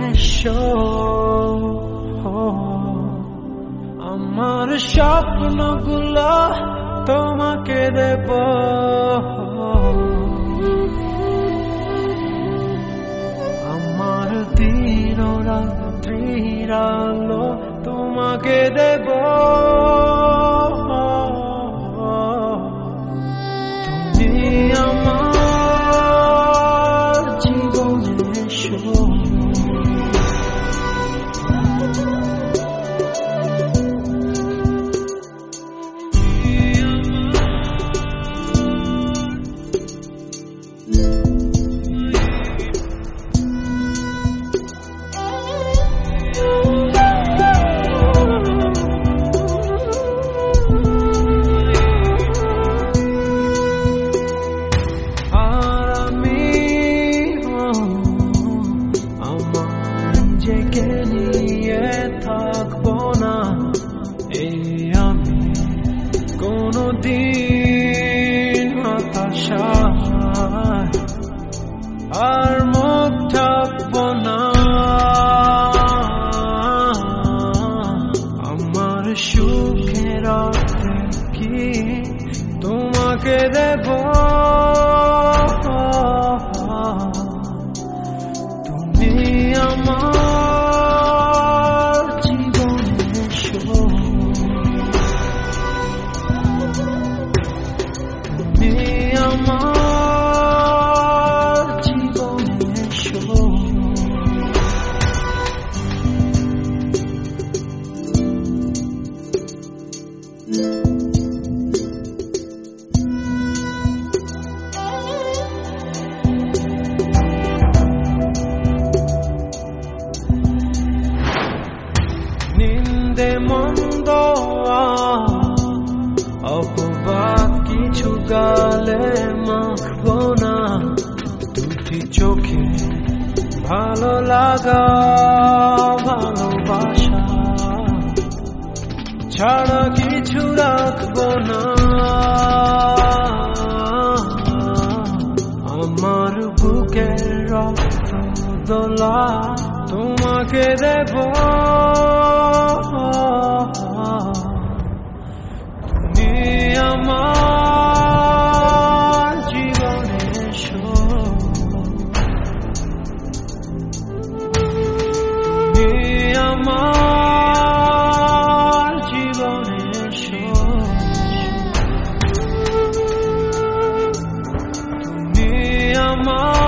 এসো আমার স্বপ্নগুলো তোমাকে দেব আমার দিন রাত্রির আলো তোমাকে দেব তুমি আমার জীবনে এসো থাকবো না এই আমি কোনদিন হতাশায় আর মুখ থাকবো না আমার সুখের কি তোমাকে দেব তুমি আমার নিন্দে মন্দ অপবাদ কিছু গালে মাখবো না দুটি চোখে ভালো লাগা ভালোবাসা ছাড়া কিছু রাখবো না আমার বুকের রক্ত দোলা তোমাকে দেব তুমি আমার জীবনে এসো তুমি আমার জীবনে এসো তুমি আমার